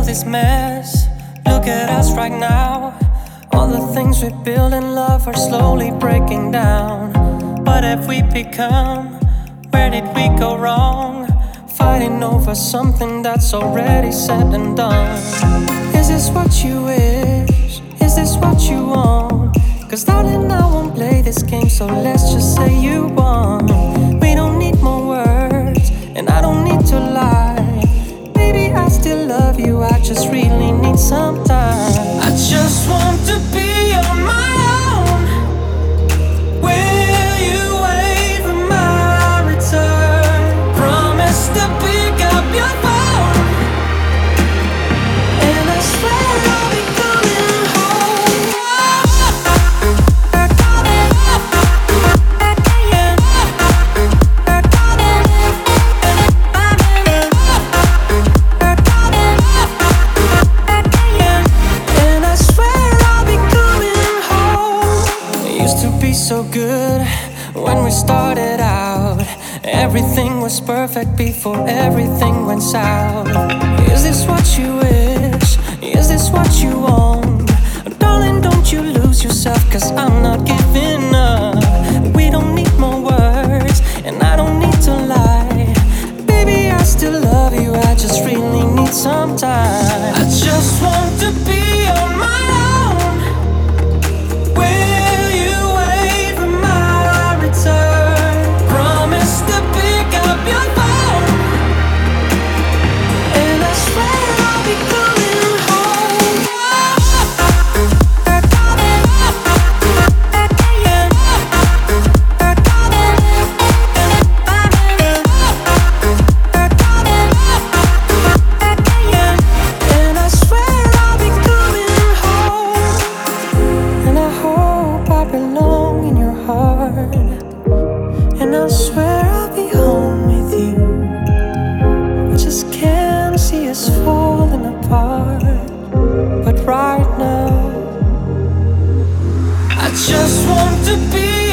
this mess. Look at us right now. All the things we build in love are slowly breaking down. What have we become? Where did we go wrong? Fighting over something that's already said and done. Is this what you wish? Is this what you want? Cause darling, I won't play this game, so let's just say you won. We don't need more words, and I don't need to lie. Baby, I still love you, I just really need some time. I just want to be on my own. Will you wait for my return? Promise to pick up your phone, and I swear I'll be coming home. And I swear I'll be coming home. It used to be so good when we started out. Everything was perfect before everything went south. Is this what you wish? Is this what you want? Darling, don't you lose yourself, cause I'm not giving up. We don't need more words, and I don't need to lie. Baby, I still love you, I just really need some time. I just want to be on my own. Will you wait for my return? Promise to pick up your phone, and I swear I'll be coming home. And I swear I'll be coming home. And I hope I belong in your heart. And I swear I'll be home with you. I just can't see us falling apart. But right now, I just want to be